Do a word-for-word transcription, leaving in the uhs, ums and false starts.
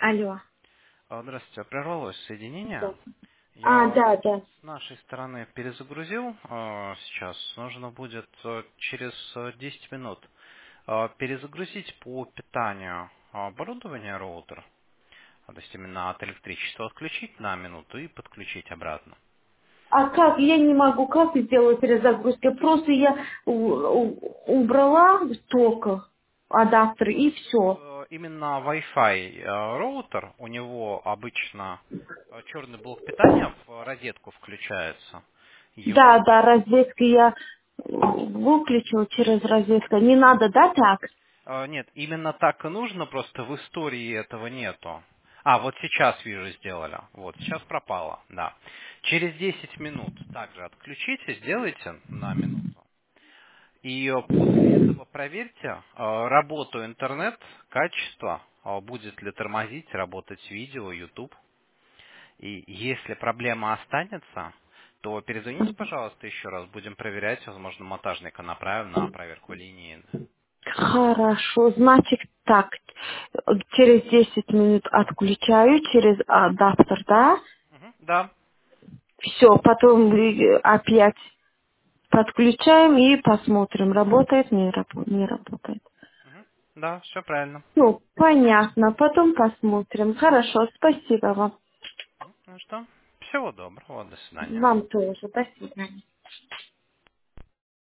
Алло. А, Здравствуйте, прервалось Да. соединение. А, Я да, да. с нашей стороны перезагрузил э, сейчас. Нужно будет э, через э, десять минут э, перезагрузить по питанию оборудования роутер. А, То есть именно от электричества отключить на минуту и подключить обратно. А как? Я не могу. Как сделать перезагрузку? Просто я у- у- убрала ток, адаптер и все. Э, Именно Wi-Fi э, роутер, у него обычно э, черный блок питания в розетку включается. Да, Его да, розетку я выключила через розетку. Не надо, да, так? А, Нет, именно так и нужно, просто в истории этого нету. А, вот сейчас вижу, сделали. Вот, сейчас пропало, да. Через десять минут также отключите, сделайте на минуту. И э, после этого проверьте э, работу интернет, качество, э, будет ли тормозить, работать видео, YouTube. И если проблема останется, то перезвоните, пожалуйста, еще раз. Будем проверять, возможно, монтажника направим на проверку линии. Хорошо, значит так, через десять минут отключаю через адаптер, да? Мгм, да. Все, потом э, опять подключаем и посмотрим, работает, не, рабо- не работает. Мгм. Да, все правильно. Ну, понятно, потом посмотрим. Хорошо, спасибо вам. Ну что, всего доброго, до свидания. Вам тоже, до свидания.